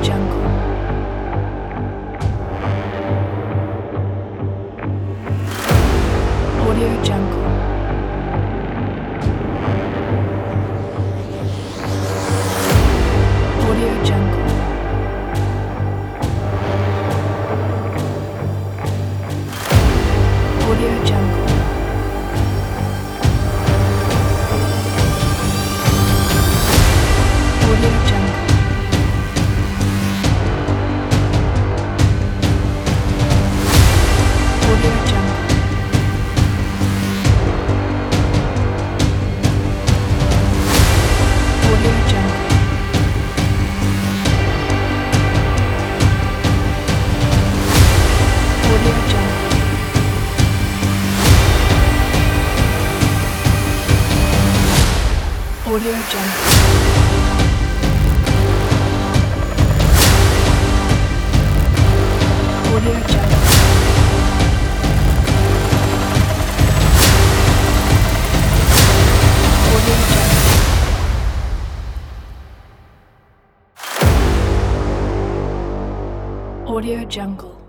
Jungle. Audio Jungle. Audio Jungle. Audio Jungle. Audio Jungle. Audio Jungle. Audio Jungle. Audio Jungle. Audio Jungle. Audio Jungle. Audio Jungle. Audio Jungle.